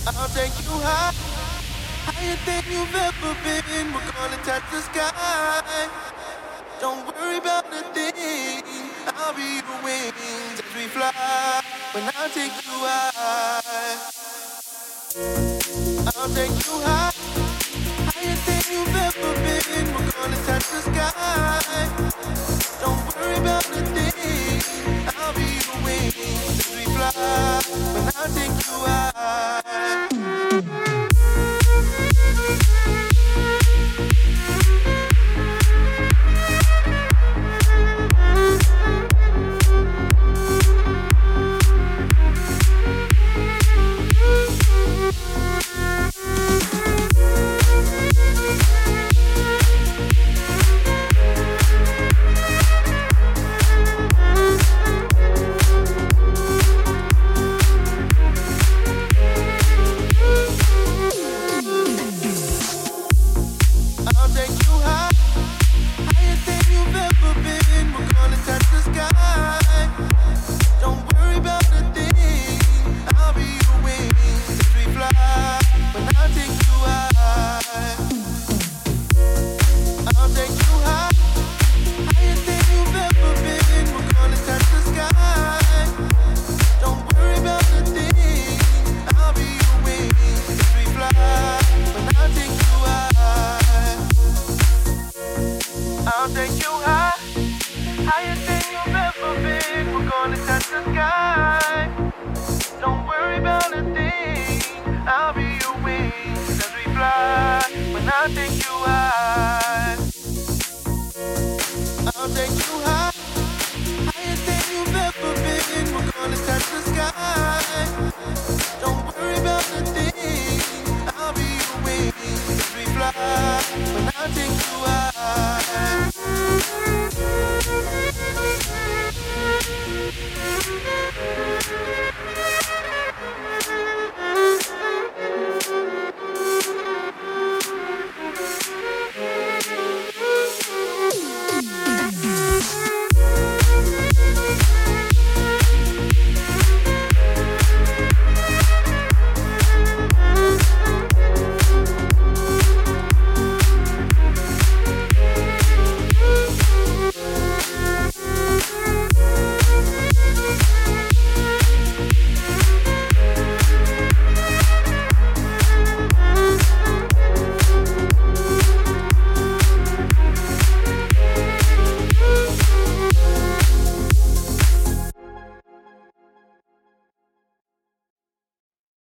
I'll take you high, higher than you've ever been. We're gonna touch the sky. Don't worry about the thing. I'll be your wings as we fly. When I take you high, I'll take you high, higher than you've ever been. We're gonna touch the sky. Don't worry about the thing. I'll be your wings as we fly. When I take you high. I'll take you high, higher than you've ever been. We're gonna touch the sky. Don't worry about the thing. I'll be your wings as we fly. When I take you high, I'll take you high, higher than you've ever been. We're gonna touch the sky. Don't worry about the thing. I'll be your wings as we fly. When I take you high, I'll take you high, higher than you've ever been. We're gonna touch the sky. Don't worry about a thing. I'll be your wings as we fly. When I take you high.